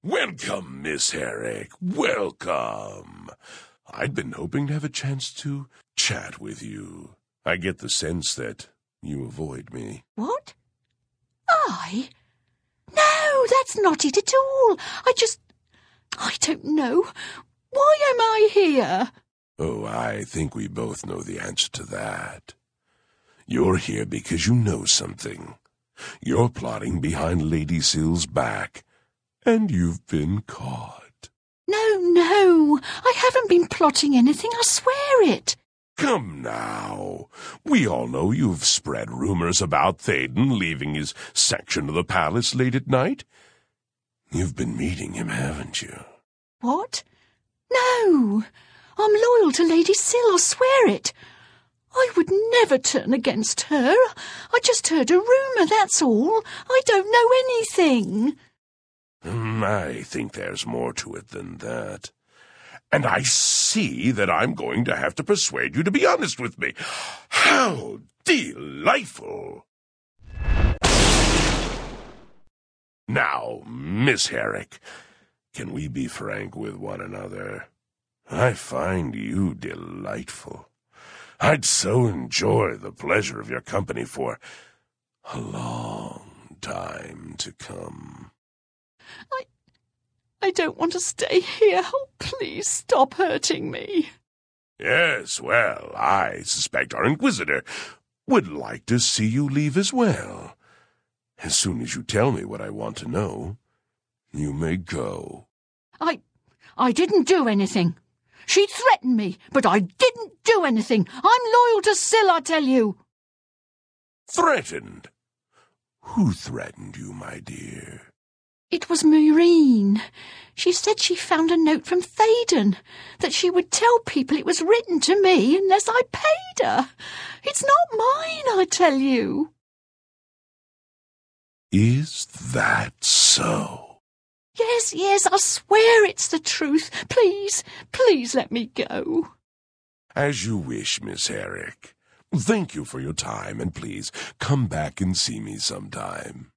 Welcome, Miss Herrick. Welcome. I'd been hoping to have a chance to chat with you. I get the sense that you avoid me. What? I? No, that's not it at all. I don't know. Why am I here? Oh, I think we both know the answer to that. You're here because you know something. You're plotting behind Lady Syl's back, and you've been caught. No, I haven't been plotting anything, I swear it. Come now. We all know you've spread rumors about Théoden leaving his section of the palace late at night. You've been meeting him, haven't you? What? No, I'm loyal to Lady Syl, I swear it. I would never turn against her. I just heard a rumour, that's all. I don't know anything. I think there's more to it than that. And I see that I'm going to have to persuade you to be honest with me. How delightful! Now, Miss Herrick, can we be frank with one another? I find you delightful. I'd so enjoy the pleasure of your company for a long time to come. I don't want to stay here. Oh, please stop hurting me. Yes, well, I suspect our Inquisitor would like to see you leave as well. As soon as you tell me what I want to know, you may go. I didn't do anything. She threatened me, but I didn't do anything. I'm loyal to Syl, I tell you. Threatened? Who threatened you, my dear? It was Maureen. She said she found a note from Théoden, that she would tell people it was written to me unless I paid her. It's not mine, I tell you. Is that so? Yes, I swear it's the truth. Please let me go. As you wish, Miss Herrick. Thank you for your time, and please come back and see me sometime.